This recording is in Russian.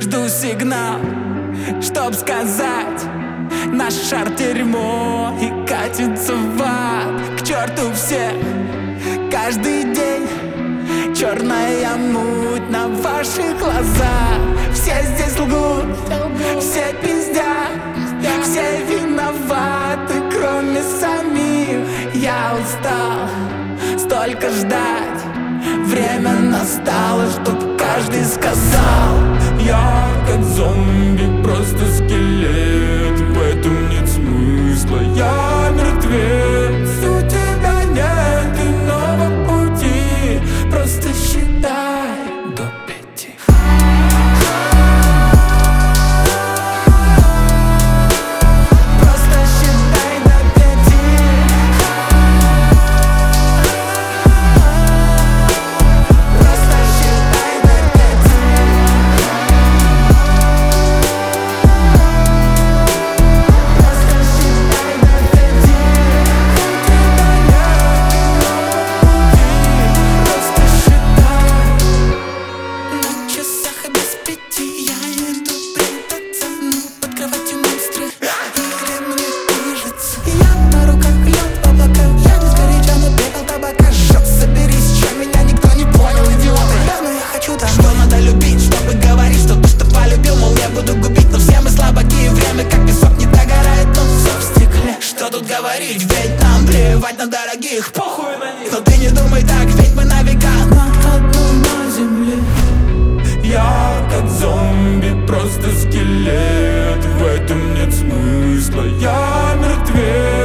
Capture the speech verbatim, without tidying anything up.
Жду сигнал, чтоб сказать: наш шар дерьмо и катится в ад. К черту всех, каждый день черная муть на ваших глазах. Все здесь лгут, все пиздят, все виноваты, кроме самих. Я устал столько ждать, время настало, чтоб каждый сказал: я как зомби, просто скелет, в этом нет смысла, я мертвец. У тебя нет иного пути, просто считай до пяти. Просто считай до пяти. Просто считай до пяти. Просто считай до пяти. Просто считай. На часах и без пяти я иду прятаться, но под кроватью монстры, или мне кажется. Я на руках лед облака, я не сгоряча, но пепел табака жжет. Соберись, чем меня никто не понял, идиоты. Давно я хочу там, что надо любить, чтобы говорить, что то, что полюбил, мол, я буду губить. Но все мы слабаки, и время как песок не догорает, но все в стекле. Что тут говорить, ведь нам плевать на дорогих, похуй на них. Но ты не думай так, ведь мы на века на одном на земле. Я как зомби, просто скелет, в этом нет смысла, я мертвец.